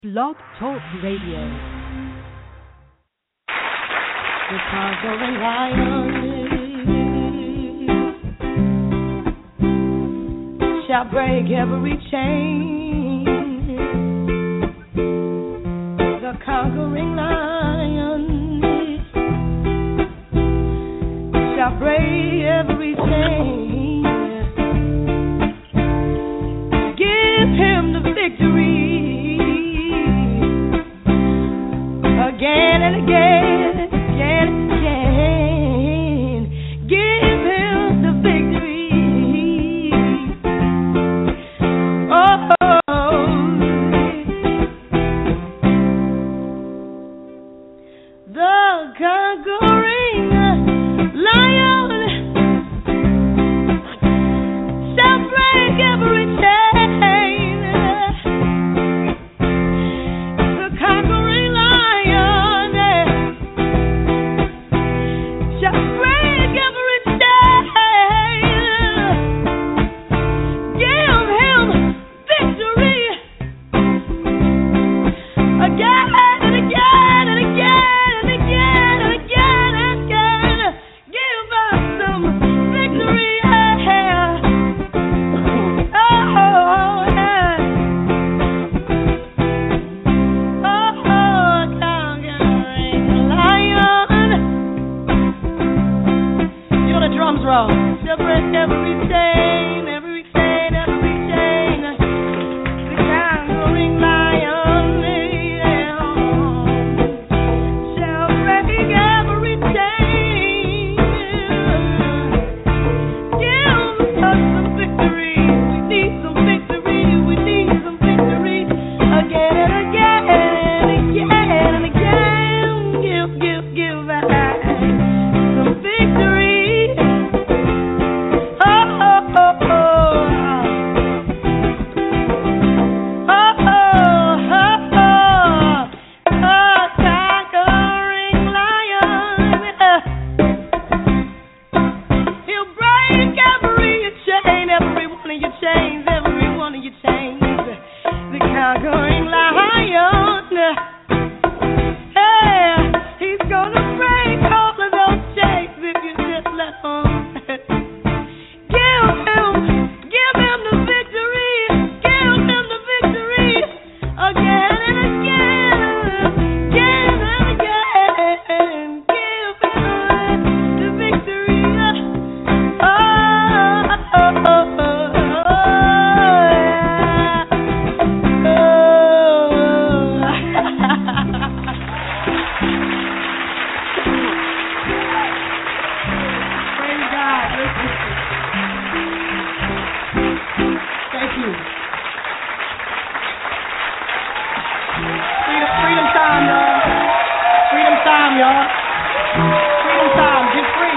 Blog Talk Radio. The conquering lion shall break every chain. The conquering lion shall break every chain. Give him the victory. Again and again, again and again, give him the victory. Oh, the conquering lion shall break every chain. The conquering lion shall break every chain. Give him victory again and again and again and again and again and again. Give us some victory. Oh, yeah. Oh, conquering lion. You know the drums roll. She'll break every chain, every chain, every chain. The conquering lion shall break every chain. Give us some victory. We need some victory. We need some victory. Again and again and again and again. Give us some victory. Oh, oh, oh, oh. Oh, oh, oh, oh. Conquering lion. He'll break every chain, every one of your chains, every one of your chains. The conquering lion. Hey, he's gonna break all of those chains if you just let him. Give him the victory. Give him the victory again and again, again and again. Give him the victory. Oh, oh, oh, oh, Praise God. Thank you. Freedom time, y'all. Freedom time, y'all. Freedom time. Get free.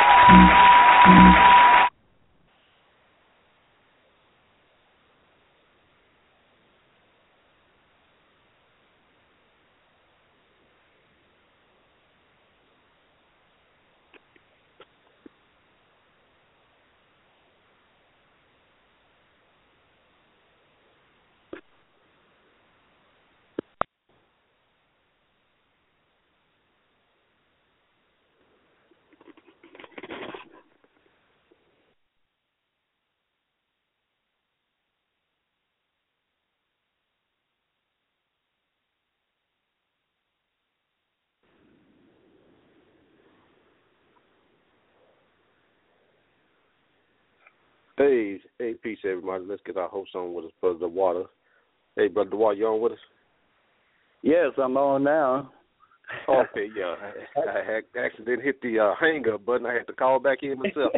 Hey, peace, everybody. Let's get our host on with us, Brother DeWater. Hey, Brother DeWater, you on with us? Yes, I'm on now. Okay, yeah. I had accidentally hit the hang up button. I had to call back in myself.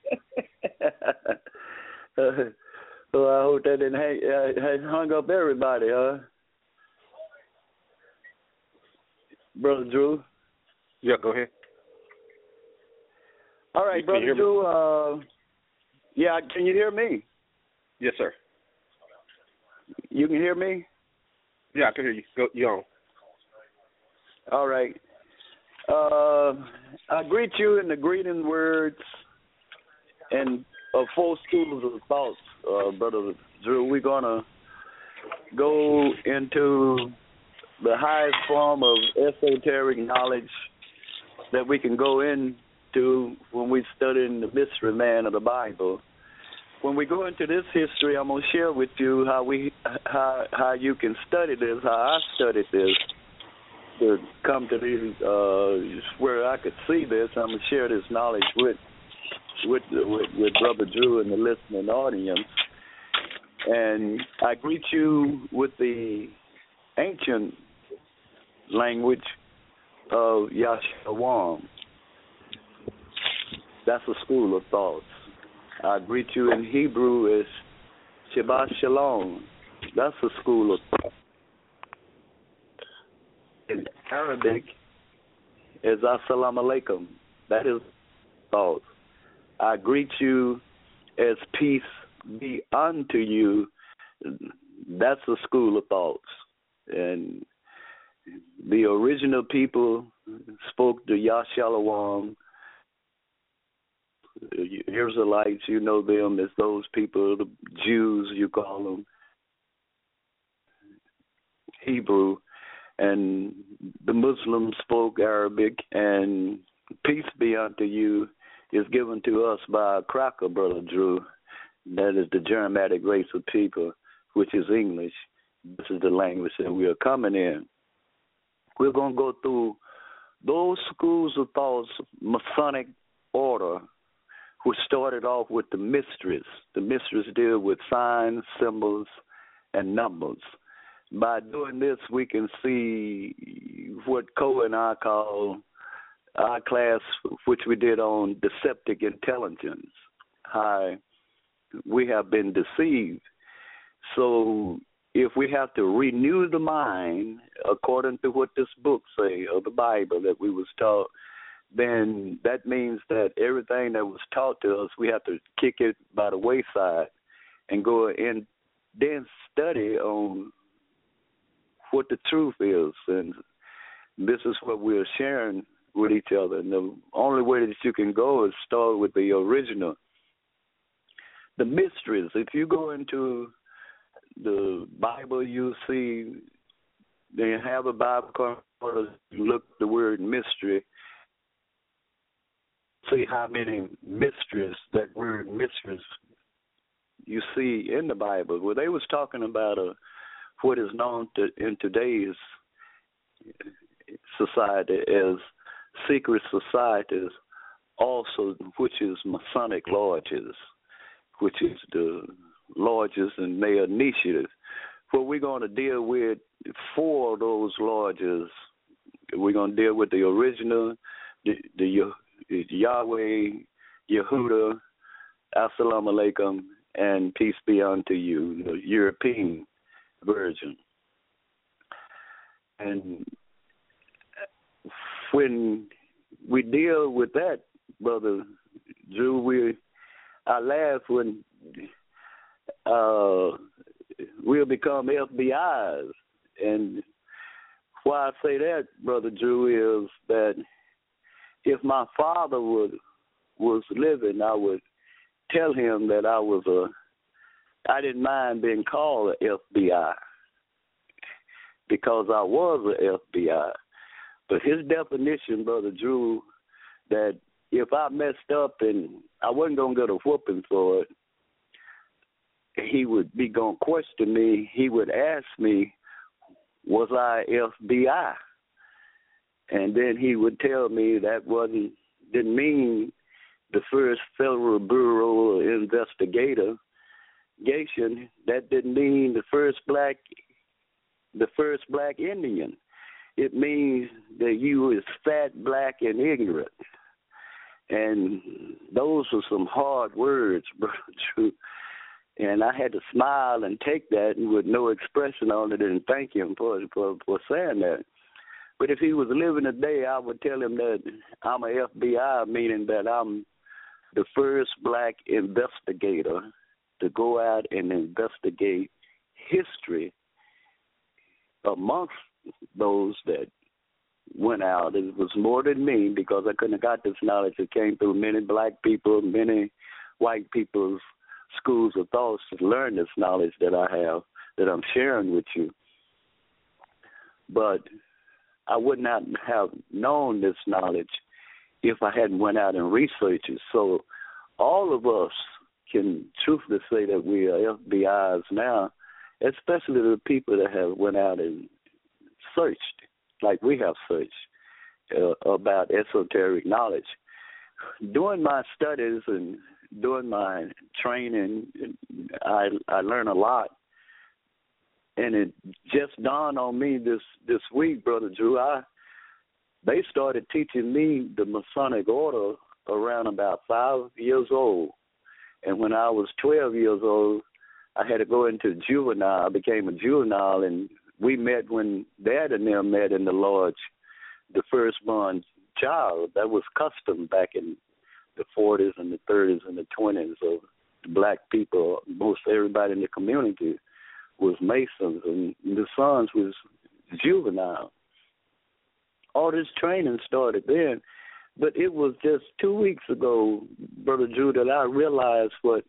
Well, I hope that didn't hung up everybody, huh? Brother Drew? Yeah, go ahead. All right, Brother Drew. Yeah, can you hear me? Yes, sir. You can hear me? Yeah, I can hear you. Go, you on. All right. I greet you in the greeting words and 4 schools of thoughts, Brother Drew. We're going to go into the highest form of esoteric knowledge that we can go into when we study the mystery man of the Bible. When we go into this history, I'm going to share with you how you can study this, how I studied this to come to these where I could see this. I'm going to share this knowledge with Brother Drew and the listening audience. And I greet you with the ancient language of Yashawam. That's a school of thoughts. I greet you in Hebrew as Shabbat Shalom. That's a school of thought. In Arabic is Assalamu Alaikum. That is thoughts. I greet you as peace be unto you. That's a school of thoughts. And the original people spoke the Yashalawam. Israelites, you know them as those people, the Jews, you call them, Hebrew, and the Muslims spoke Arabic, and peace be unto you is given to us by a cracker, Brother Drew. That is the Germanic race of people, which is English. This is the language that we are coming in. We're going to go through those schools of thoughts, Masonic order, which started off with the mysteries. The mysteries deal with signs, symbols, and numbers. By doing this, we can see what Co and I call our class, which we did on deceptive intelligence, how we have been deceived. So if we have to renew the mind according to what this book say, or the Bible that we was taught, then that means that everything that was taught to us, we have to kick it by the wayside and go and then study on what the truth is. And this is what we're sharing with each other. And the only way that you can go is start with the original. The mysteries, if you go into the Bible, you see they have a Bible card, look the word mystery, see how many mysteries, that word mysteries, you see in the Bible. Well, they was talking about what is known in today's society as secret societies, also, which is Masonic lodges, which is the lodges and their initiatives. Well, we're going to deal with 4 of those lodges. We're going to deal with the original, the Yahweh, Yehuda, Assalamu Alaikum, and peace be unto you, the European version. And when we deal with that, Brother Drew, I laugh when we'll become FBIs. And why I say that, Brother Drew, is that if my father was living, I would tell him that I didn't mind being called an FBI because I was an FBI. But his definition, Brother Drew, that if I messed up and I wasn't going to get a whooping for it, he would be going to question me. He would ask me, was I FBI? And then he would tell me that didn't mean the first Federal Bureau of Investigation. That didn't mean the first black Indian. It means that you was fat, black, and ignorant. And those were some hard words, Brother Drew. And I had to smile and take that and with no expression on it and thank him for saying that. But if he was living today, I would tell him that I'm a FBI, meaning that I'm the first black investigator to go out and investigate history amongst those that went out. It was more than me because I couldn't have got this knowledge. It came through many black people, many white people's schools of thoughts to learn this knowledge that I have. that I'm sharing with you. But I would not have known this knowledge if I hadn't went out and researched it. So all of us can truthfully say that we are FBIs now, especially the people that have went out and searched, like we have searched, about esoteric knowledge. During my studies and during my training, I learned a lot. And it just dawned on me this week, Brother Drew, they started teaching me the Masonic order around about 5 years old. And when I was 12 years old, I had to go into juvenile. I became a juvenile, and we met when Dad and them met in the lodge, the firstborn child. That was custom back in the 40s and the 30s and the 20s of black people. Most everybody in the community was Masons, and the sons was juvenile. All this training started then, but it was just 2 weeks ago, Brother Drew, that I realized what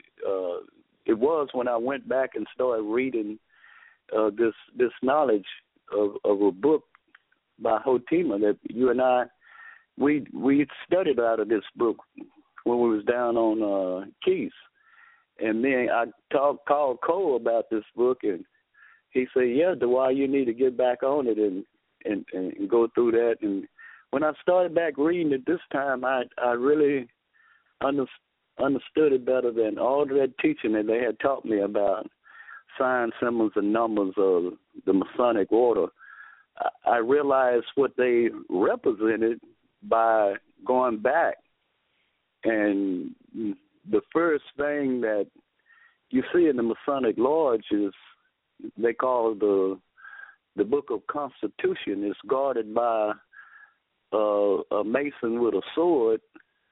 it was when I went back and started reading this knowledge of a book by Hotima that you and I, we studied out of this book when we was down on Keys. And then I called Cole about this book, and he said, yeah, Dewey, you need to get back on it and go through that. And when I started back reading it this time, I really understood it better than all that teaching that they had taught me about signs, symbols, and numbers of the Masonic order. I realized what they represented by going back. And the first thing that you see in the Masonic Lodge is they call the Book of Constitution is guarded by a Mason with a sword.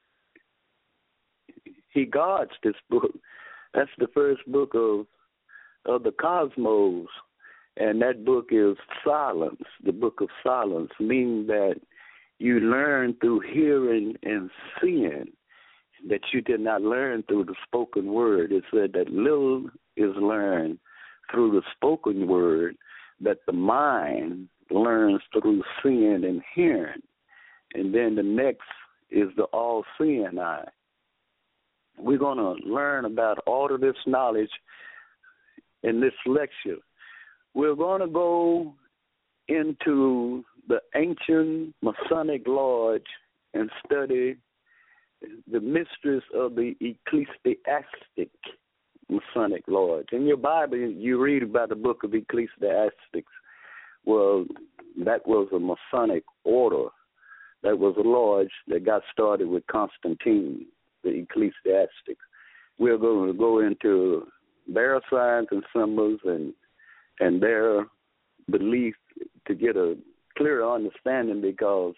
He guards this book. That's the first book of the cosmos, and that book is silence, the book of silence, meaning that you learn through hearing and seeing that you did not learn through the spoken word. It said that little is learned through the spoken word, that the mind learns through seeing and hearing. And then the next is the all-seeing eye. We're going to learn about all of this knowledge in this lecture. We're going to go into the ancient Masonic Lodge and study the mysteries of the ecclesiastic Masonic Lodge. In your Bible, you read about the book of Ecclesiastics. Well, that was a Masonic order. That was a lodge that got started with Constantine, the Ecclesiastics. We're going to go into their signs and symbols and their belief to get a clearer understanding, because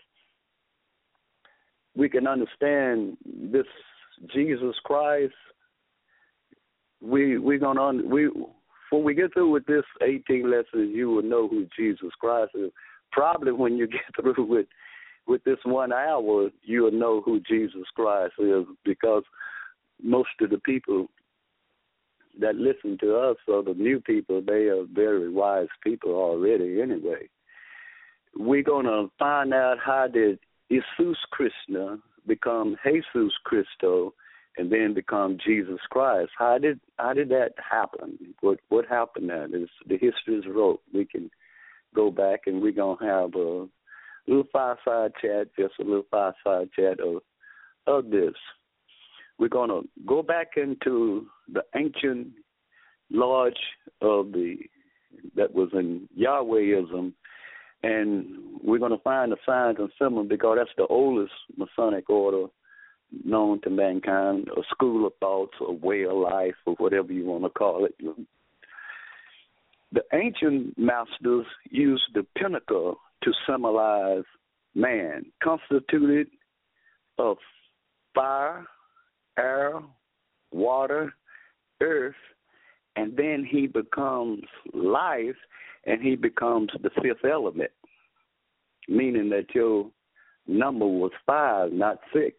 we can understand this Jesus Christ. When we get through with this 18 lessons, you will know who Jesus Christ is. Probably when you get through with this 1 hour, you will know who Jesus Christ is, because most of the people that listen to us are the new people. They are very wise people already anyway. We're going to find out how did Jesus Krishna become Jesus Christo and then become Jesus Christ. How did that happen? What happened there? The history is wrote. We can go back and we're going to have a little fireside chat, just a little fireside chat of this. We're going to go back into the ancient lodge that was in Yahwehism, and we're going to find the signs and symbols, because that's the oldest Masonic order known to mankind, a school of thoughts, a way of life, or whatever you want to call it. The ancient masters used the pinnacle to symbolize man, constituted of fire, air, water, earth, and then he becomes life, and he becomes the fifth element, meaning that your number was 5, not 6.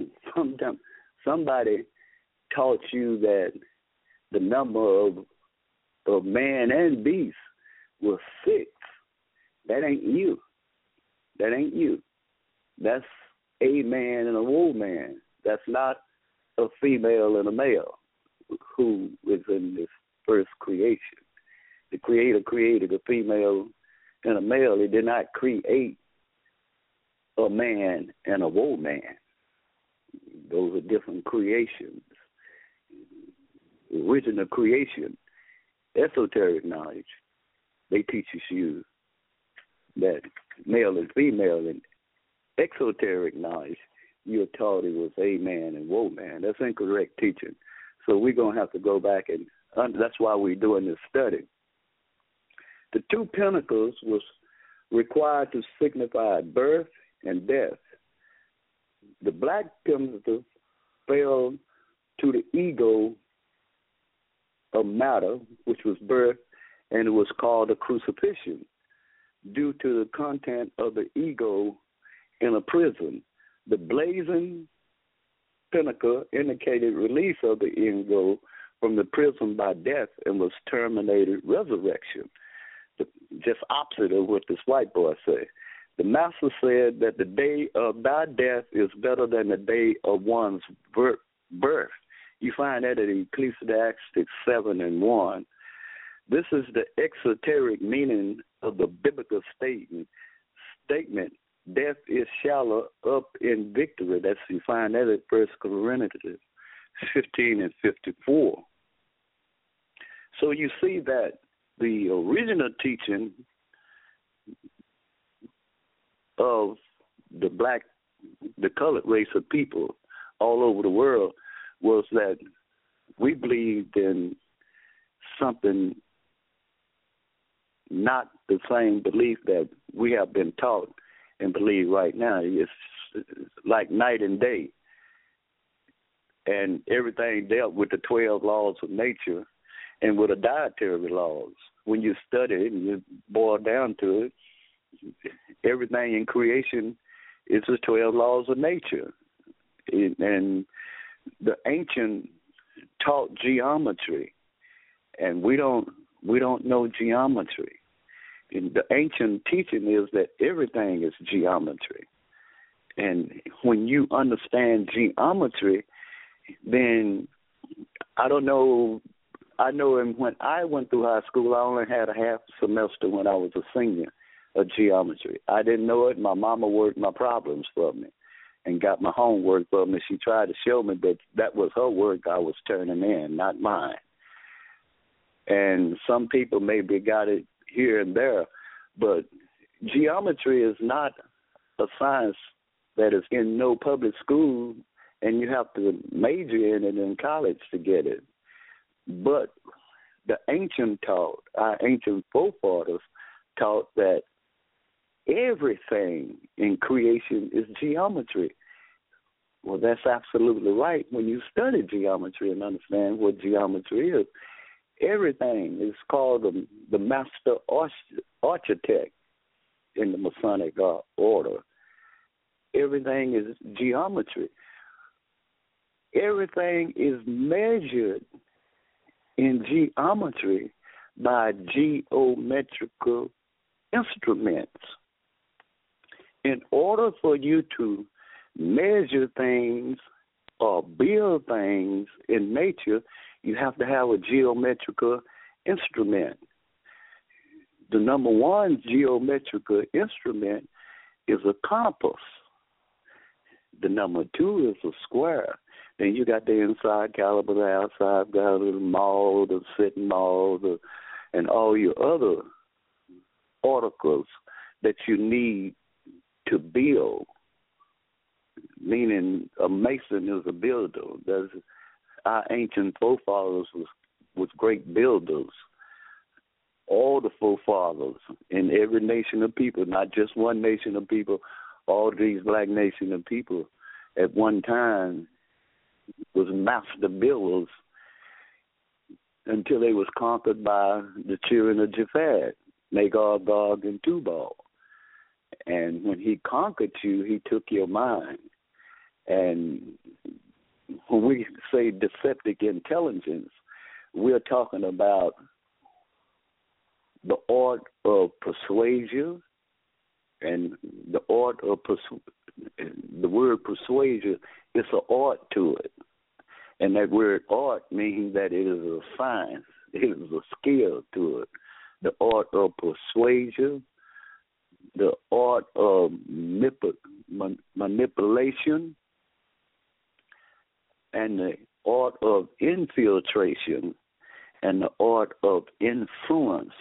Somebody taught you that the number of of man and beast was 6. That ain't you. That ain't you. That's a man and a woman. That's not a female and a male who is in this first creation. The Creator created a female and a male. He did not create a man and a woman. Those are different creations. Original creation, esoteric knowledge, they teaches you that male and female, and exoteric knowledge, you're taught it was a man and woman. That's incorrect teaching. So we're going to have to go back, and that's why we're doing this study. The 2 pinnacles was required to signify birth and death. The black pinnacle fell to the ego of matter, which was birth, and it was called a crucifixion due to the content of the ego in a prison. The blazing pinnacle indicated release of the ego from the prison by death and was terminated resurrection. Just opposite of what this white boy said. The master said that the day of thy death is better than the day of one's birth. You find that in Ecclesiastes 7:1. This is the exoteric meaning of the biblical statement. Death is shallow up in victory. That's, you find that at 1 Corinthians 15:54. So you see that the original teaching of the colored race of people all over the world was that we believed in something not the same belief that we have been taught and believe right now. It's like night and day. And everything dealt with the 12 laws of nature and with the dietary laws. When you study it and you boil down to it, everything in creation is the 12 laws of nature. And the ancient taught geometry, and we don't know geometry. And the ancient teaching is that everything is geometry. And when you understand geometry, then I know when I went through high school, I only had a half semester when I was a senior of geometry. I didn't know it. My mama worked my problems for me and got my homework for me. She tried to show me that that was her work I was turning in, not mine. And some people maybe got it here and there, but geometry is not a science that is in no public school, and you have to major in it in college to get it. But the ancient taught, our ancient forefathers taught that everything in creation is geometry. Well, that's absolutely right when you study geometry and understand what geometry is. Everything is called the master architect in the Masonic order. Everything is geometry. Everything is measured in geometry by geometrical instruments. In order for you to measure things or build things in nature, you have to have a geometrical instrument. The number one geometrical instrument is a compass. The number two is a square. Then you got the inside caliber, the outside caliber, the maul, the sitting maul, and all your other articles that you need to build. Meaning a mason is a builder. Our ancient forefathers was great builders. All the forefathers in every nation of people, not just one nation of people, all these black nation of people at one time was master builders until they was conquered by the children of Japhet, Magog, Gog, and Tubal. And when he conquered you, he took your mind. And when we say deceptive intelligence, we're talking about the art of persuasion, and the art of the word persuasion is an art to it, and that word art means that it is a science, it is a skill to it. The art of persuasion, the art of manipulation, and the art of infiltration, and the art of influence.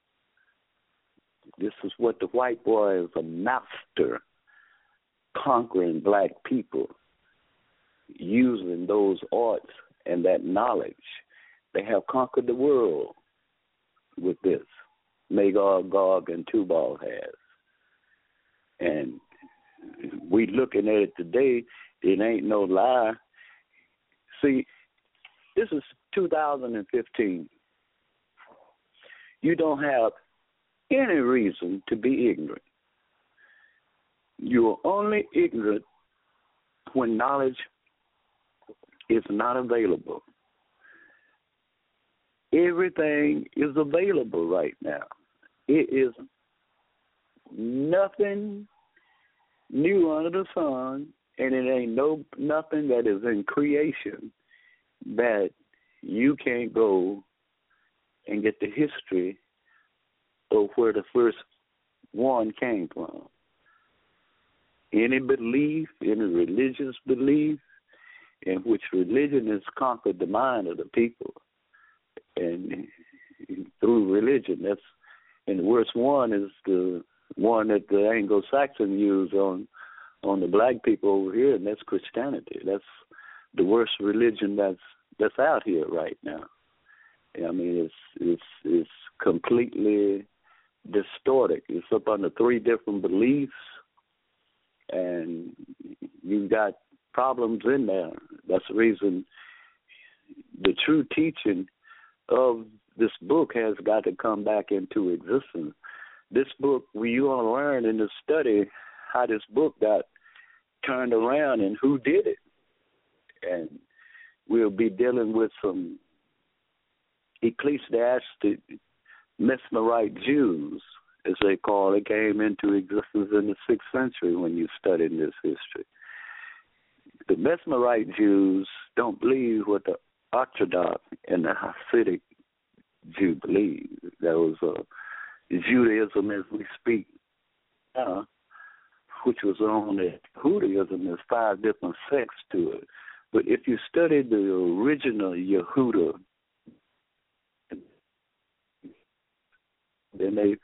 This is what the white boy is a master, conquering black people, using those arts and that knowledge. They have conquered the world with this. Magog, Gog, and Tubal has. And we looking at it today, it ain't no lie. See, this is 2015. You don't have any reason to be ignorant. You are only ignorant when knowledge is not available. Everything is available right now. It is nothing new under the sun, and it ain't nothing that is in creation that you can't go and get the history of where the first one came from. Any belief, any religious belief, in which religion has conquered the mind of the people, and through religion, and the worst one is the one that the Anglo-Saxon use on the black people over here, and that's Christianity. That's the worst religion that's out here right now. I mean, it's completely distorted. It's up under 3 different beliefs, and you've got problems in there. That's the reason the true teaching of this book has got to come back into existence. This book, you want to learn in the study how this book got turned around and who did it. And we'll be dealing with some ecclesiastic Mesmerite Jews, as they call it, came into existence in the 6th century when you study this history. The Mesmerite Jews don't believe what the Orthodox and the Hasidic Jew believe. That was Judaism as we speak now, which was on it. Judaism, there's 5 different sects to it. But if you study the original Yehuda, then they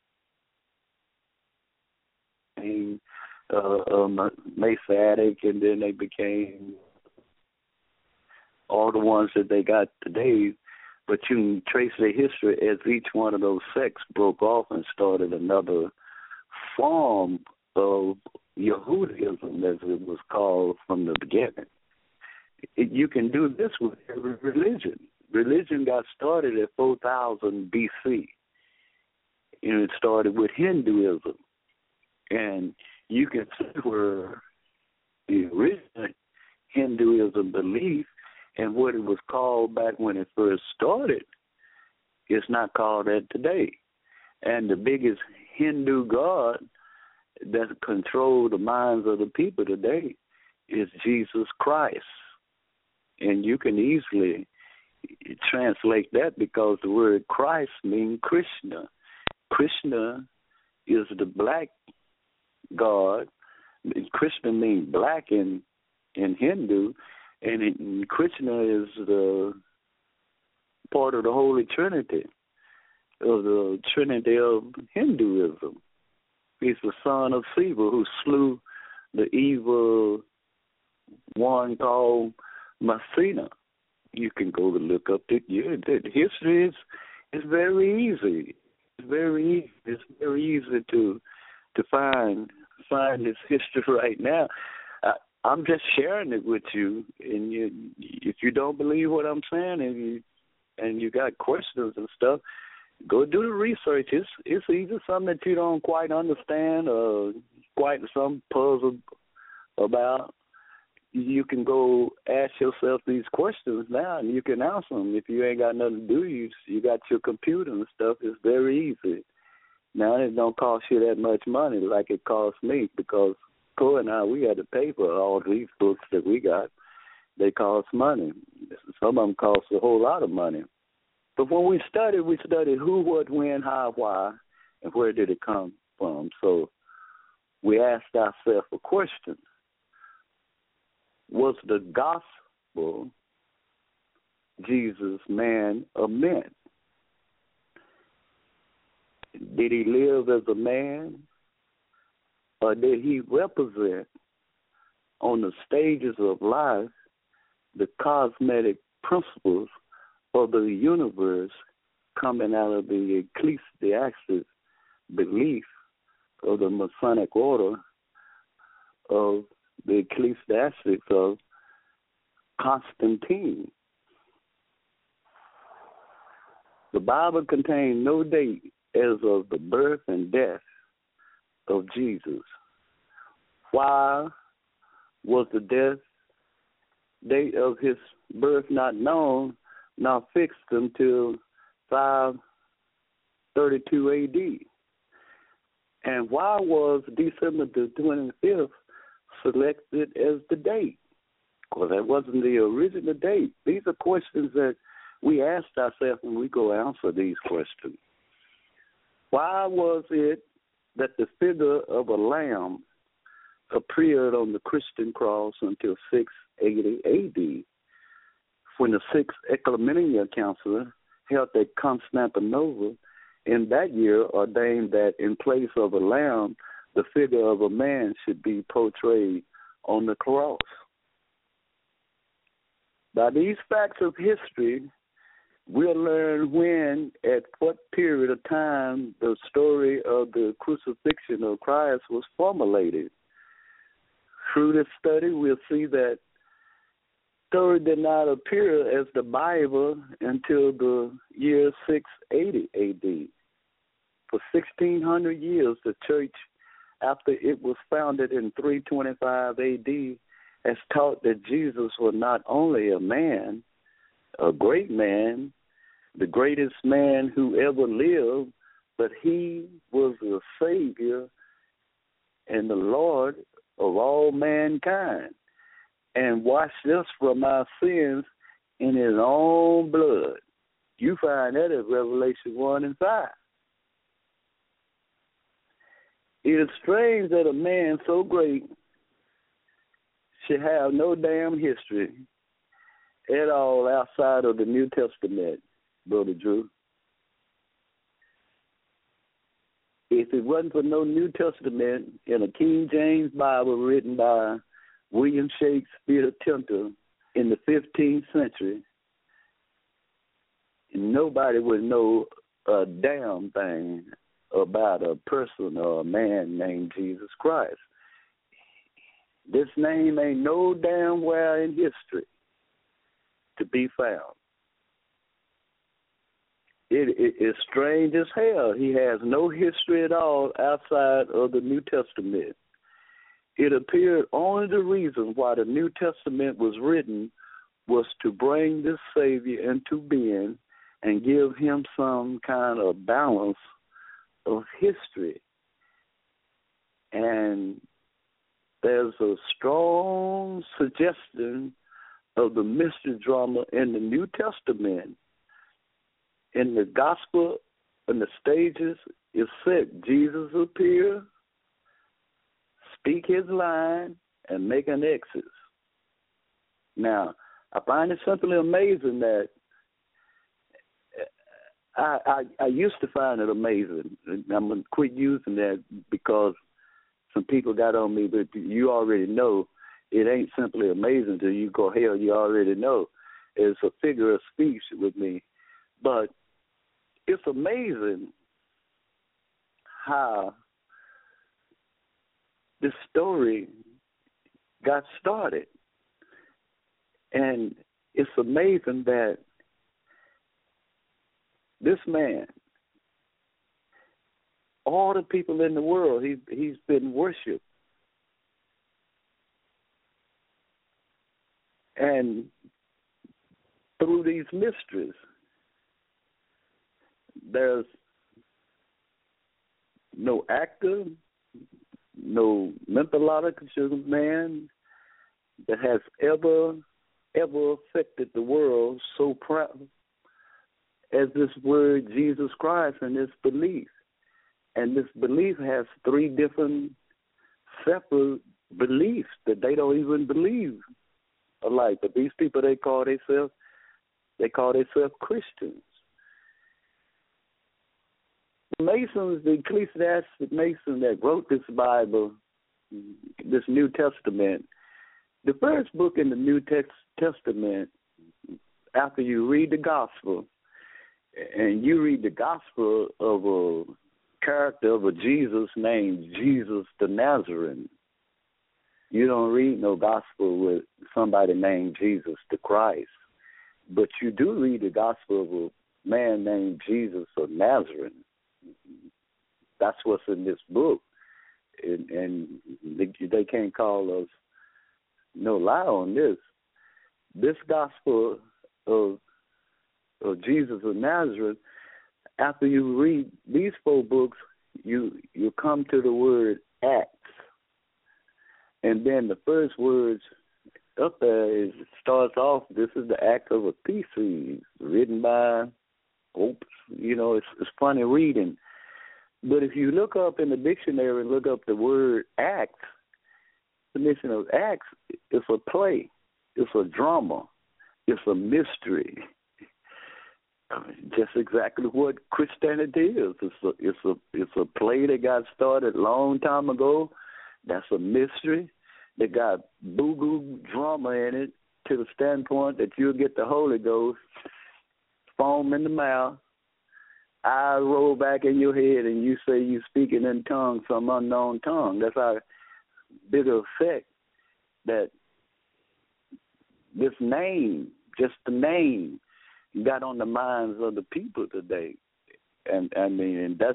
became Messianic, and then they became all the ones that they got today. But you can trace their history as each one of those sects broke off and started another form of Yehudaism, as it was called from the beginning. You can do this with every religion. Religion got started at 4000 B.C., and it started with Hinduism. And you can see where the original Hinduism belief and what it was called back when it first started is not called that today. And the biggest Hindu god that controls the minds of the people today is Jesus Christ. And you can easily translate that because the word Christ means Krishna. Krishna is the black god. Krishna means black in Hindu, and Krishna is the part of the Holy Trinity, of the Trinity of Hinduism. He's the son of Shiva who slew the evil one called Masina. You can go to look up the history. Is very easy. It's very easy. It's very easy to find this history right now. I'm just sharing it with you, and if you don't believe what I'm saying, and you got questions and stuff, go do the research. It's either something that you don't quite understand or quite some puzzle about. you can go ask yourself these questions now, and you can answer them. If you ain't got nothing to do, you got your computer and stuff. It's very easy. Now, it don't cost you that much money like it cost me, because Cole and I, we had to pay for all these books that we got. They cost money. Some of them cost a whole lot of money. But when we studied who, what, when, how, why, and where did it come from. So we asked ourselves a question. Was the gospel Jesus, man of men? Did he live as a man, or did he represent on the stages of life the cosmetic principles of the universe coming out of the ecclesiastic belief of the Masonic order of the ecclesiastics of Constantine? The Bible contains no date as of the birth and death of Jesus. Why was the death date of his birth not known, not fixed until 532 A.D.? And why was December the 25th selected as the date? Because that wasn't the original date. These are questions that we asked ourselves when we go answer these questions. Why was it that the figure of a lamb appeared on the Christian cross until 680 A.D., when the Sixth Ecumenical Council held at Constantinople in that year ordained that in place of a lamb, the figure of a man should be portrayed on the cross? By these facts of history, we'll learn when, at what period of time, the story of the crucifixion of Christ was formulated. Through this study, we'll see that story did not appear as the Bible until the year 680 A.D. For 1,600 years, the church, after it was founded in 325 A.D., has taught that Jesus was not only a man, a great man, the greatest man who ever lived, but he was the Savior and the Lord of all mankind, and washed us from our sins in his own blood. You find that in Revelation 1 and 5. It is strange that a man so great should have no damn history at all outside of the New Testament, Brother Drew. If it wasn't for no New Testament in a King James Bible written by William Shakespeare Tinter in the 15th century, nobody would know a damn thing about a person or a man named Jesus Christ. This name ain't no damn where in history to be found. It is strange as hell. He has no history at all outside of the New Testament. It appeared only the reason why the New Testament was written was to bring this Savior into being and give him some kind of balance of history. And there's a strong suggestion of the mystery drama in the New Testament. In the gospel, in the stages, it's said Jesus appear, speak his line, and make an exit. Now, I find it simply amazing that I used to find it amazing. I'm going to quit using that because some people got on me, but you already know it ain't simply amazing till you go, hell, you already know. It's a figure of speech with me. But it's amazing how this story got started. And it's amazing that this man, all the people in the world, he's been worshipped. And through these mysteries, there's no actor, no mythological man that has ever affected the world so proud as this word Jesus Christ and this belief. And this belief has three different separate beliefs that they don't even believe alike. But these people, they call themselves Christians. The Masons, the ecclesiastic Mason that wrote this Bible, this New Testament, the first book in the New Testament, after you read the gospel, and you read the gospel of a character of a Jesus named Jesus the Nazarene, you don't read no gospel with somebody named Jesus the Christ. But you do read the gospel of a man named Jesus of Nazareth. That's what's in this book. And they can't call us no lie on this. This gospel of Jesus of Nazareth, after you read these four books, you come to the word Acts. And then the first words up there starts off, this is the act of a thesis, written by Pope. You know, it's funny reading. But if you look up in the dictionary and look up the word Acts, the definition of Acts, it's a play, it's a drama, it's a mystery. Just exactly what Christianity is. It's a play that got started a long time ago. That's a mystery. They got boo-goo drama in it to the standpoint that you'll get the Holy Ghost, foam in the mouth, eyes roll back in your head, and you say you speaking in tongues, some unknown tongue. That's how big of effect that this name, just the name, got on the minds of the people today. And I mean, that's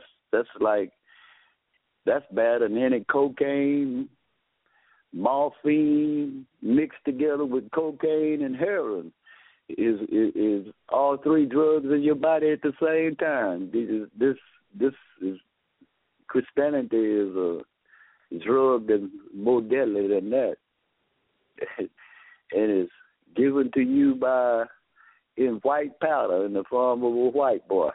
bad than any cocaine, morphine mixed together with cocaine and heroin is all three drugs in your body at the same time. This is Christianity is a drug that's more deadly than that, and it's given to you in white powder in the form of a white boy,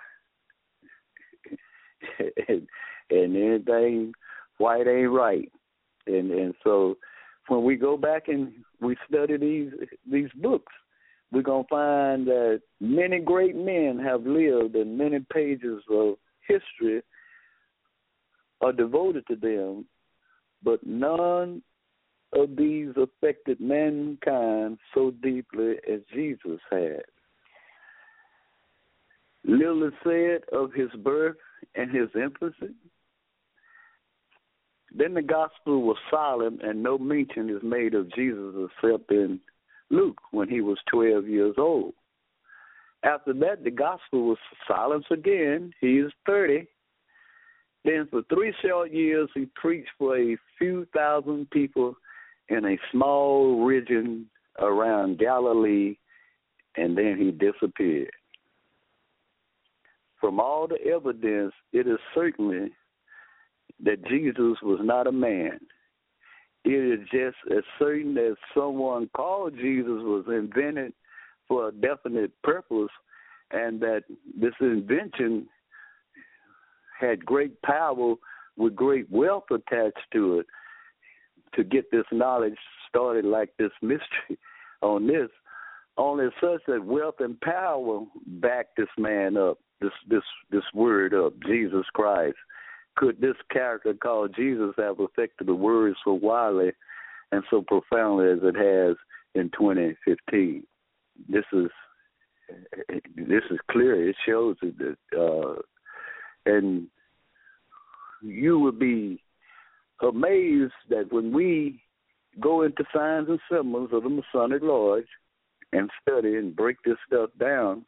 and anything white ain't right. And so when we go back and we study these books, we're going to find that many great men have lived, and many pages of history are devoted to them, but none of these affected mankind so deeply as Jesus had. Little is said of his birth and his infancy. Then the gospel was silent, and no mention is made of Jesus except in Luke when he was 12 years old. After that, the gospel was silent again. He is 30. Then for 3 short years, he preached for a few thousand people in a small region around Galilee, and then he disappeared. From all the evidence, it is certainly that Jesus was not a man. It is just as certain that someone called Jesus was invented for a definite purpose, and that this invention had great power with great wealth attached to it to get this knowledge started, like this mystery on this. Only such that wealth and power backed this man up, this word up, Jesus Christ. Could this character called Jesus have affected the word so widely and so profoundly as it has in 2015? This is clear. It shows it that, and you would be amazed that when we go into signs and symbols of the Masonic Lodge and study and break this stuff down,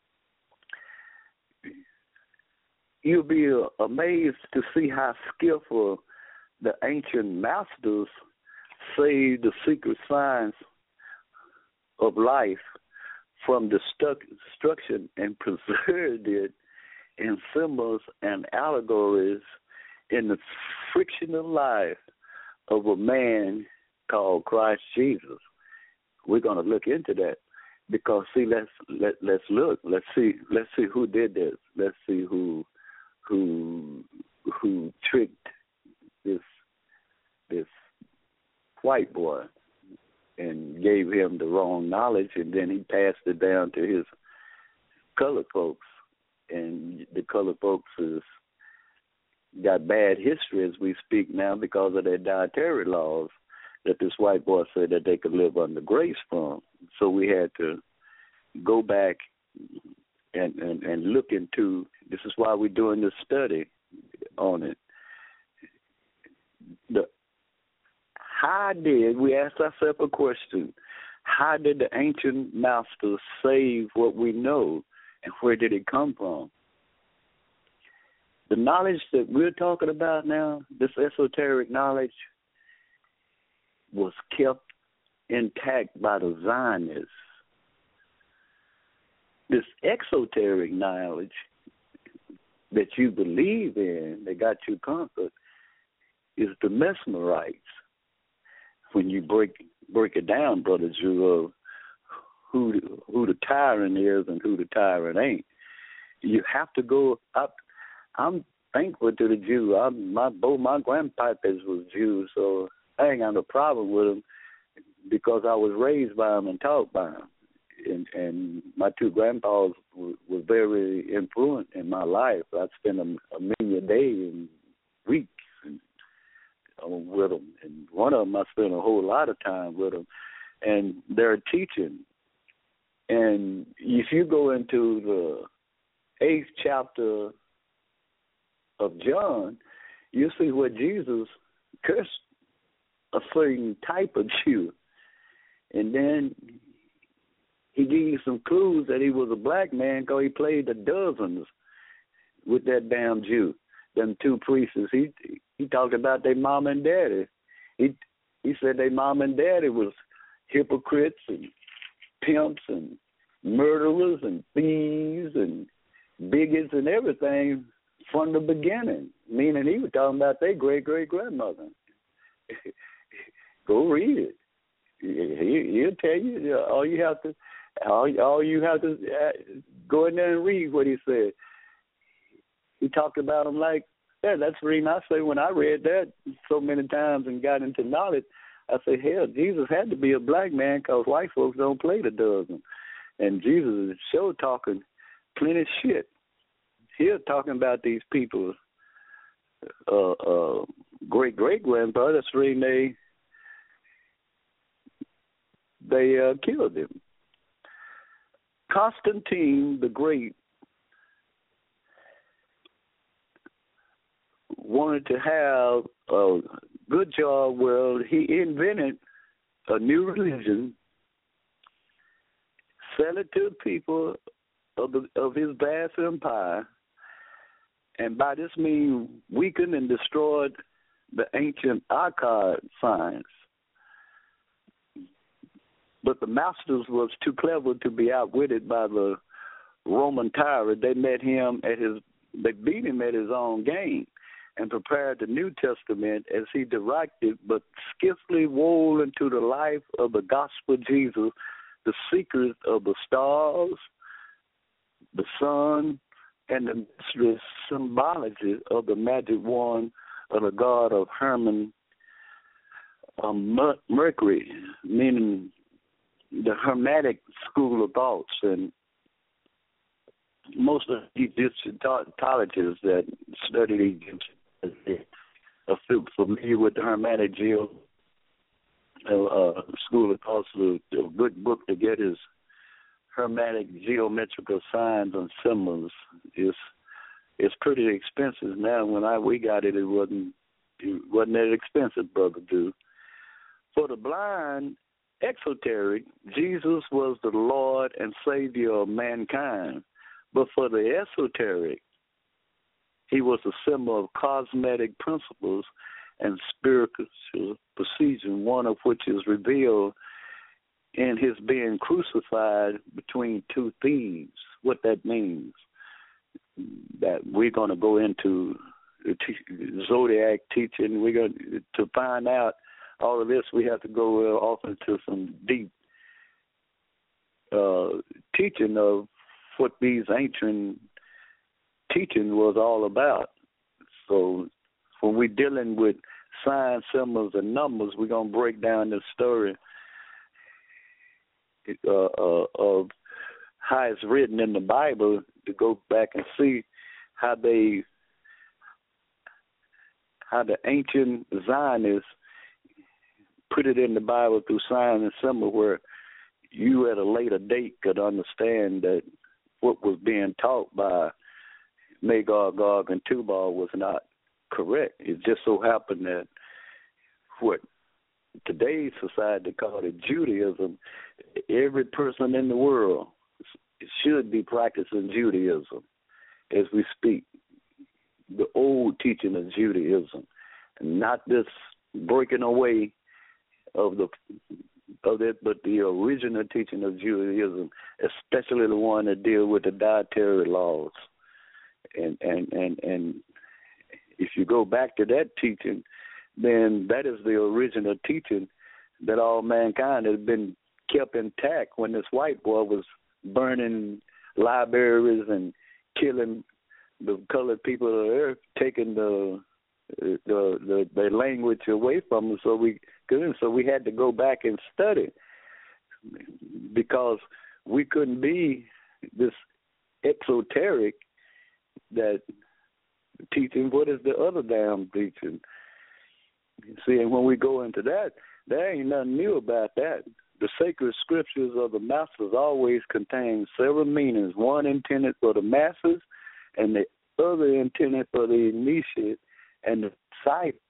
you'll be amazed to see how skillful the ancient masters say the secret signs of life from destruction and preserved it in symbols and allegories in the frictional life of a man called Christ Jesus. We're going to look into that because let's look. Let's see who did this. Let's see who tricked this white boy and gave him the wrong knowledge, and then he passed it down to his colored folks, and the colored folks got bad history as we speak now because of their dietary laws that this white boy said that they could live under grace from. So we had to go back and look into, this is why we're doing this study on it. We asked ourselves a question, how did the ancient masters save what we know, and where did it come from? The knowledge that we're talking about now, this esoteric knowledge, was kept intact by the Zionists. This exoteric knowledge that you believe in, that got you conquered, is the Mesmerites. When you break it down, Brother Drew, of who the tyrant is and who the tyrant ain't, you have to go up. I'm thankful to the Jew. Both my grandpapas was Jews, so I ain't got no problem with them because I was raised by them and taught by them. And my two grandpas were very influential in my life. I'd spend a million a day and weeks with them. And one of them, I spent a whole lot of time with them. And they're teaching. And if you go into the 8th chapter of John, you see where Jesus cursed a certain type of Jew. And then he gave you some clues that he was a black man because he played the dozens with that damn Jew, them two priests. He talked about their mom and daddy. He said their mom and daddy was hypocrites and pimps and murderers and thieves and bigots and everything from the beginning, meaning he was talking about their great-great-grandmother. Go read it. He'll tell you. All you have to go in there and read what he said. He talked about them like that. That's the reason I say when I read that so many times and got into knowledge, I say, hell, Jesus had to be a black man because white folks don't play the dozen. And Jesus is sure talking plenty shit. Here talking about these people, great-great-grandpa, that's the reason they killed him. Constantine the Great wanted to have a good job where he invented a new religion, sell it to the people of his vast empire, and by this means weakened and destroyed the ancient archaic science. But the masters was too clever to be outwitted by the Roman tyrant. They beat him at his own game and prepared the New Testament as he directed, but skillfully wove into the life of the gospel of Jesus the secrets of the stars, the sun, and the mysterious symbology of the magic wand of the god of Herman Mercury, meaning the Hermetic school of thoughts. And most of the Egyptologists that study Egypt are familiar with the Hermetic school of thoughts. A good book to get is Hermetic Geometrical Signs and Symbols. It's pretty expensive now. When we got it, it wasn't that expensive, Brother Drew. For the blind, exoteric, Jesus was the Lord and Savior of mankind. But for the esoteric, he was a symbol of cosmetic principles and spiritual precision, one of which is revealed in his being crucified between two thieves. What that means, that we're going to go into Zodiac teaching. We're going to find out all of this. We have to go off into some deep teaching of what these ancient teaching was all about. So when we're dealing with signs, symbols, and numbers, we're going to break down the story of how it's written in the Bible, to go back and see how the ancient Zionists put it in the Bible through sign and symbol, where you at a later date could understand that what was being taught by Magog, Gog, and Tubal was not correct. It just so happened that what today's society called it Judaism, every person in the world should be practicing Judaism as we speak, the old teaching of Judaism, and not this breaking away of it, but the original teaching of Judaism, especially the one that deal with the dietary laws. And if you go back to that teaching, then that is the original teaching that all mankind has been kept intact when this white boy was burning libraries and killing the colored people of the earth, taking the language away from them. So we had to go back and study, because we couldn't be this exoteric that teaching what is the other damn teaching. See, and when we go into that, there ain't nothing new about that. The sacred scriptures of the masters always contain several meanings, one intended for the masses and the other intended for the initiate and the disciple.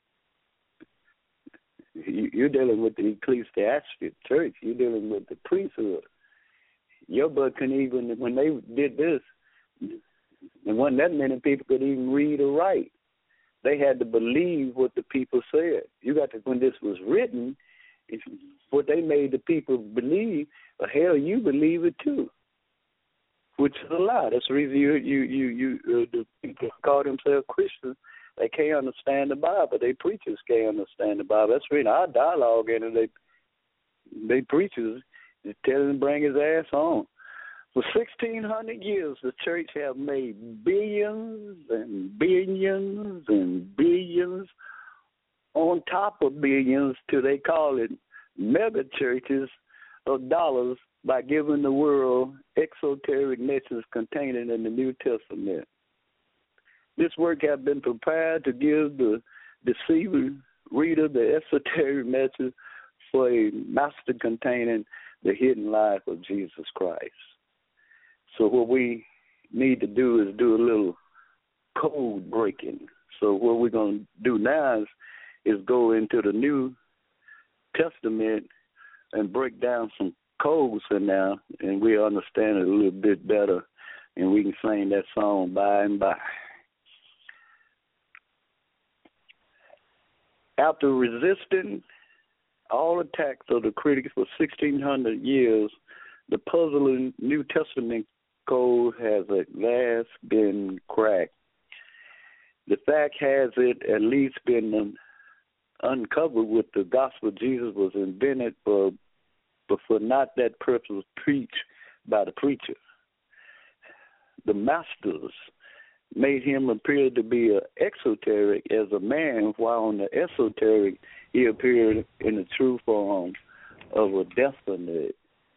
You're dealing with the ecclesiastic church. You're dealing with the priesthood. Your book can even, when they did this, and wasn't that many people could even read or write. They had to believe what the people said. You got to, when this was written, what they made the people believe, well, hell, you believe it too, which is a lie. That's the reason the people call themselves Christians. They can't understand the Bible. They preachers can't understand the Bible. That's the reason our dialogue in it, they preachers just tell him to bring his ass on. For 1,600 years, the church have made billions and billions and billions on top of billions till they call it mega churches of dollars by giving the world exoteric messages contained in the New Testament. This work has been prepared to give the deceiver reader the esoteric message for a master containing the hidden life of Jesus Christ. So what we need to do is do a little code breaking. So what we're going to do now is go into the New Testament and break down some codes in there, and we'll understand it a little bit better, and we can sing that song by and by. After resisting all attacks of the critics for 1,600 years, the puzzling New Testament code has at last been cracked. The fact has it at least been uncovered with the gospel Jesus was invented but for not that purpose preached by the preacher. The masters made him appear to be exoteric as a man, while on the esoteric he appeared in the true form of a destiny.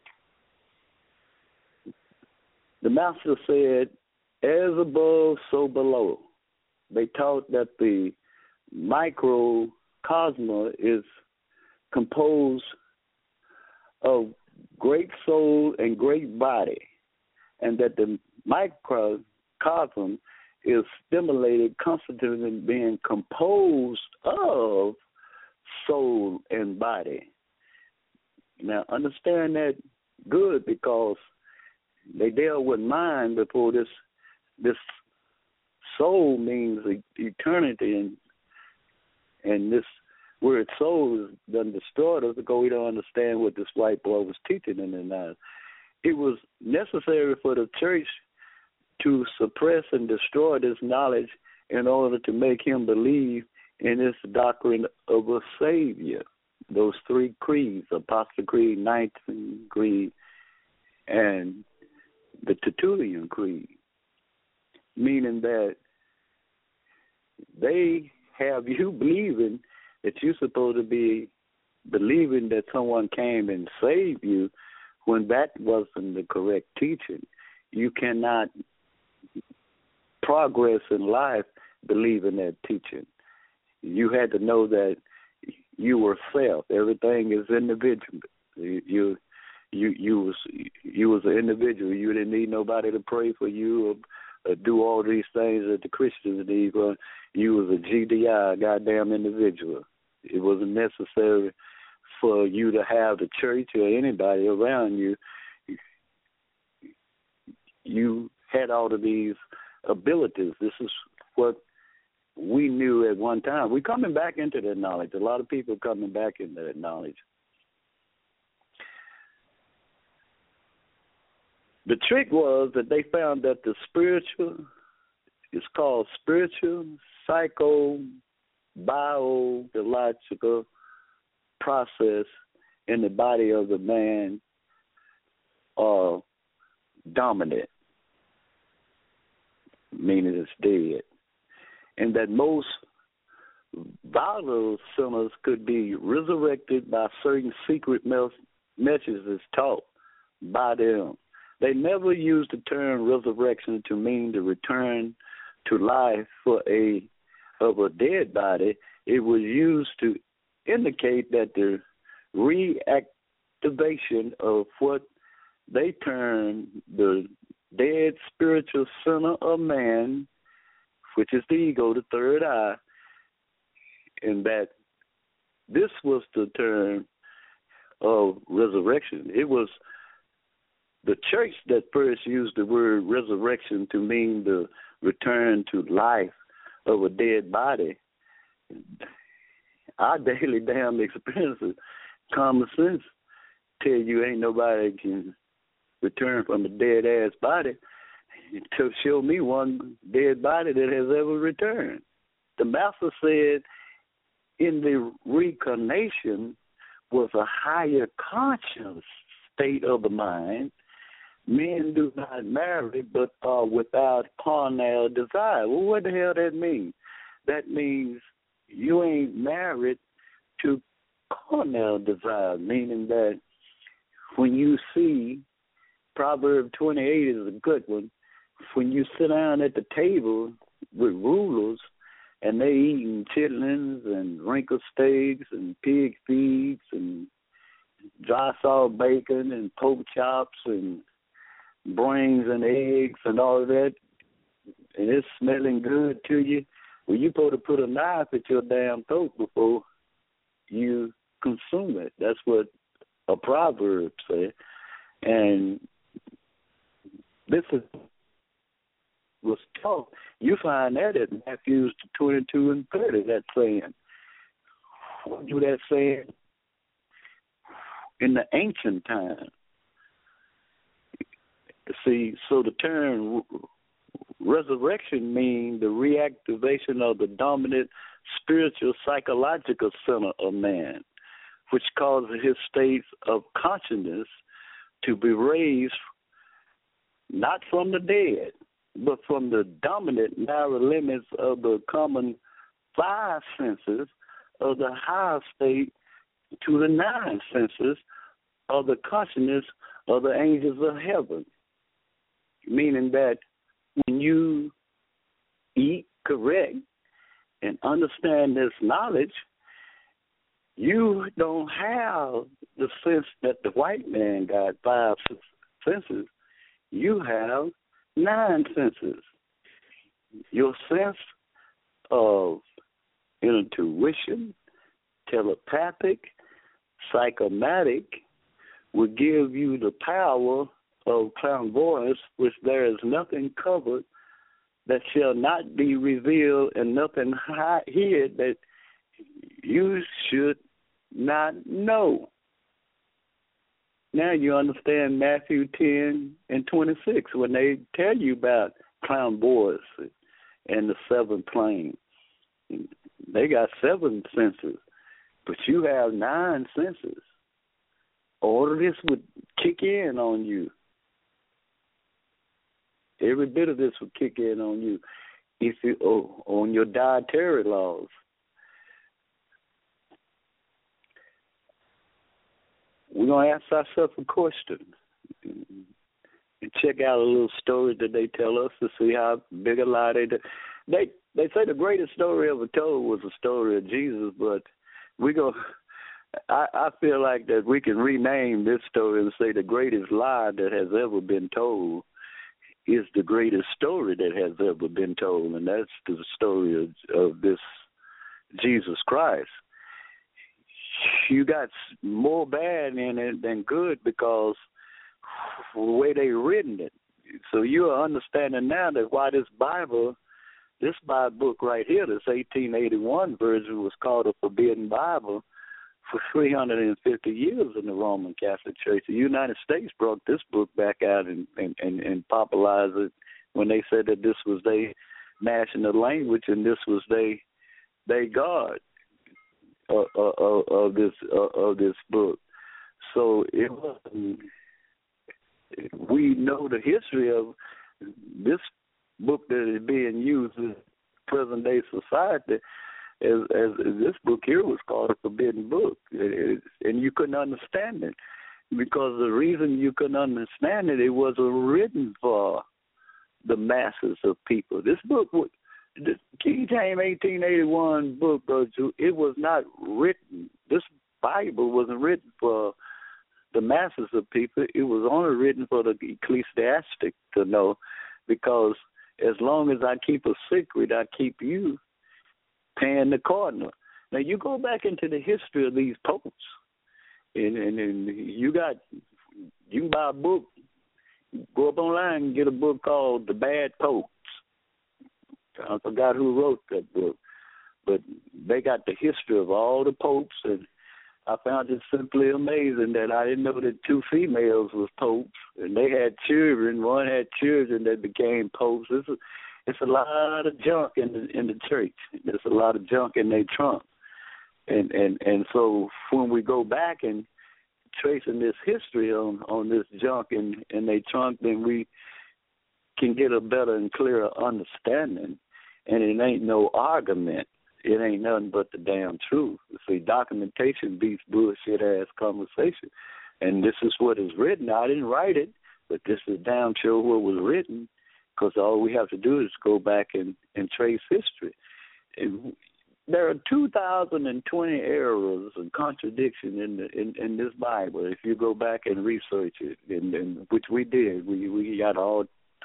The master said, as above, so below. They taught that the microcosmos is composed of great soul and great body, and that the microcosm is stimulated constantly being composed of soul and body. Now, understand that good, because they dealt with mind before this soul means eternity, and this word soul is done destroyed us because we don't understand what this white boy was teaching in the night. It was necessary for the church to suppress and destroy this knowledge in order to make him believe in this doctrine of a Savior. Those three creeds, Apostle Creed, Nicene Creed, and the Tertullian Creed, meaning that they have you believing that you're supposed to be believing that someone came and saved you when that wasn't the correct teaching. You cannot progress in life believing that teaching. You had to know that you were self. Everything is individual. You was an individual. You didn't need nobody to pray for you or do all these things that the Christians need. You was a GDI, goddamn individual. It wasn't necessary for you to have the church or anybody around you. You had all of these abilities. This is what we knew at one time. We're coming back into that knowledge. A lot of people are coming back into that knowledge. The trick was that they found that the spiritual, it's called spiritual, biological process in the body of the man are dominant, meaning it's dead, and that most vital sinners could be resurrected by certain secret messages taught by them. They never used the term resurrection to mean the return to life of a dead body. It was used to indicate that the reactivation of what they termed the dead spiritual center of man, which is the ego, the third eye, and that this was the term of resurrection. It was the church that first used the word resurrection to mean the return to life of a dead body. Our daily damn experiences, common sense, tell you ain't nobody can return from a dead-ass body to show me one dead body that has ever returned. The Master said in the reincarnation was a higher conscious state of the mind. Men do not marry but are without carnal desire. Well, what the hell that mean? That means you ain't married to carnal desire, meaning that when you see, Proverb 28 is a good one, when you sit down at the table with rulers and they eating chitlins and wrinkled steaks and pig feeds and dry salt bacon and pork chops and brains and eggs and all of that, and it's smelling good to you, well, you're supposed to put a knife at your damn throat before you consume it. That's what a proverb says. And this was taught. You find that at Matthew 22 and 30, that saying. What do that saying? In the ancient time. See, so the term resurrection means the reactivation of the dominant spiritual psychological center of man, which causes his states of consciousness to be raised not from the dead, but from the dominant narrow limits of the common five senses of the higher state to the nine senses of the consciousness of the angels of heaven. Meaning that when you eat correct and understand this knowledge, you don't have the sense that the white man got five senses. You have nine senses. Your sense of intuition, telepathic, psychomatic will give you the power of clairvoyance, which there is nothing covered that shall not be revealed and nothing hid that you should not know. Now you understand Matthew 10 and 26 when they tell you about clown boys and the seven planes. They got 7 senses, but you have 9 senses. All of this would kick in on you. Every bit of this would kick in on you if you on your dietary laws. We're going to ask ourselves a question and check out a little story that they tell us to see how big a lie they do. They say the greatest story ever told was the story of Jesus, but I feel like that we can rename this story and say the greatest lie that has ever been told is the greatest story that has ever been told, and that's the story of this Jesus Christ. You got more bad in it than good because the way they written it. So you are understanding now that why this Bible book right here, this 1881 version, was called a Forbidden Bible for 350 years in the Roman Catholic Church. The United States brought this book back out and popularized it when they said that this was their national language and this was their God of this book. So it wasn't. We know the history of this book that is being used in present day society. As this book here was called a forbidden book, and you couldn't understand it because the reason you couldn't understand it, it wasn't written for the masses of people. This book, the King James 1881 book, it was not written. This Bible wasn't written for the masses of people. It was only written for the ecclesiastic to know, because as long as I keep a secret, I keep you paying the cardinal. Now, you go back into the history of these popes, and you can buy a book, go up online and get a book called The Bad Popes. I forgot who wrote that book, but they got the history of all the popes, and I found it simply amazing that I didn't know that 2 females was popes, and they had children. One had children that became popes. It's a lot of junk in the church. There's a lot of junk in their trunk. And so when we go back and tracing this history on this junk in their trunk, then we can get a better and clearer understanding. And it ain't no argument. It ain't nothing but the damn truth. See, documentation beats bullshit-ass conversation. And this is what is written. I didn't write it, but this is damn sure what was written, because all we have to do is go back and trace history. And there are 2,020 errors and contradictions in this Bible. If you go back and research it, and which we did, we got all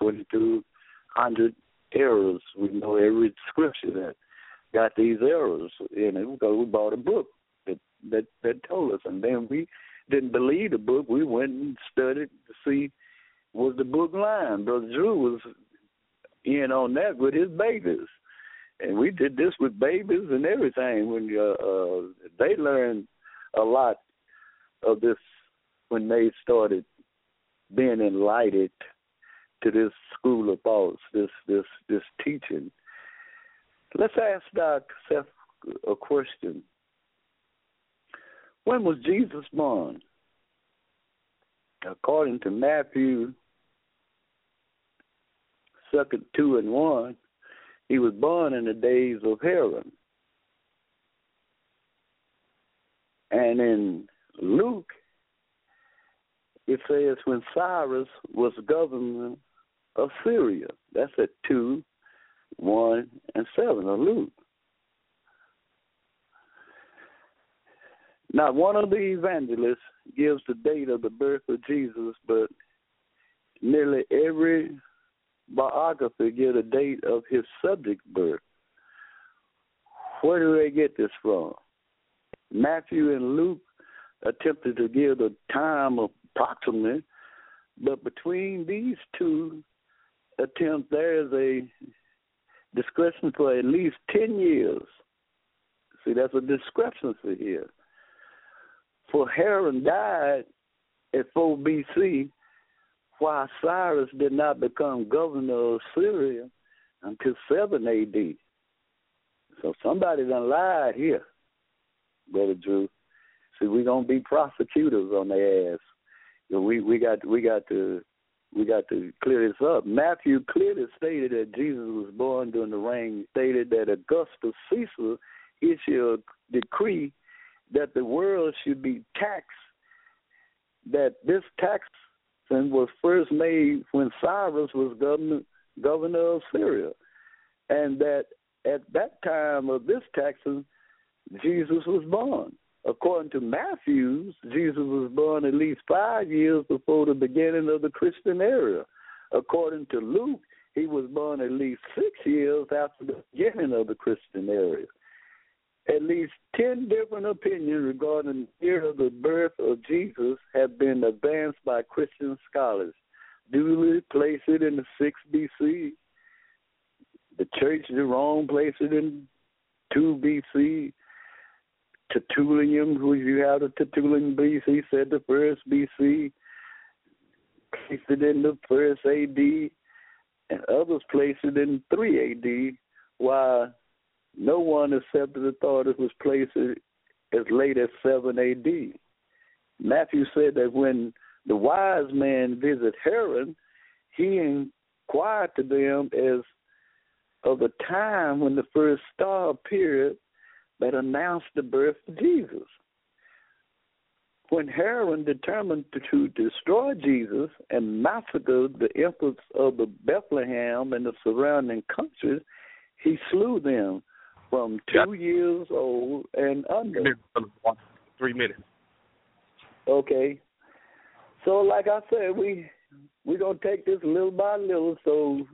2,200 errors. We know every scripture that got these errors in it because we bought a book that told us, and then we didn't believe the book. We went and studied to see was the book lying. Brother Drew was in on that with his babies, and we did this with babies and everything. When they learned a lot of this when they started being enlightened to this school of thoughts, this teaching. Let's ask ourselves a question. When was Jesus born? According to Matthew 2:1, he was born in the days of Herod. And in Luke, it says when Cyrus was governor of Syria. That's at 2:1 and 7 of Luke. Not one of the evangelists gives the date of the birth of Jesus, but nearly every biography gives a date of his subject birth. Where do they get this from? Matthew and Luke attempted to give the time approximately, but between these two attempts, there is a discretion for at least 10 years. See, there's a discrepancy here. For Herod died at 4 BC, while Cyrus did not become governor of Syria until 7 AD. So somebody done lied here, Brother Drew. See, we're gonna be prosecutors on their ass. We got to clear this up. Matthew clearly stated that Jesus was born during the reign. He stated that Augustus Caesar issued a decree that the world should be taxed. That this tax was first made when Cyrus was governor of Syria, and that at that time of this taxing, Jesus was born. According to Matthew, Jesus was born at least 5 years before the beginning of the Christian era. According to Luke, he was born at least 6 years after the beginning of the Christian era. At least 10 different opinions regarding the year of the birth of Jesus have been advanced by Christian scholars. Dooley placed it in the 6th BC. The Church Jerome placed it in 2 BC. Tertullian, who you have the Tertullian BC, said the 1st BC. Placed it in the 1st AD. And others placed it in 3 AD, while no one accepted the thought it was placed as late as 7 AD. Matthew said that when the wise man visited Herod, he inquired to them as of the time when the first star appeared that announced the birth of Jesus. When Herod determined to destroy Jesus and massacre the infants of the Bethlehem and the surrounding countries, he slew them from 2 years old and under. 3 minutes. Okay. So like I said, we're going to take this little by little. So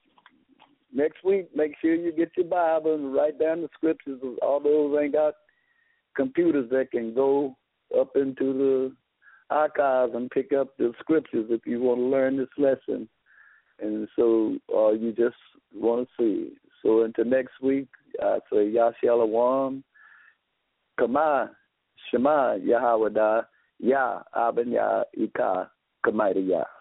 next week, make sure you get your Bible and write down the scriptures. All those ain't got computers that can go up into the archives and pick up the scriptures if you want to learn this lesson. And so you just want to see. So until next week, I say Yashalawam, Kama, Shema, Yahawada, Ya, Aben, Ya, Ika, Kamaita, Ya.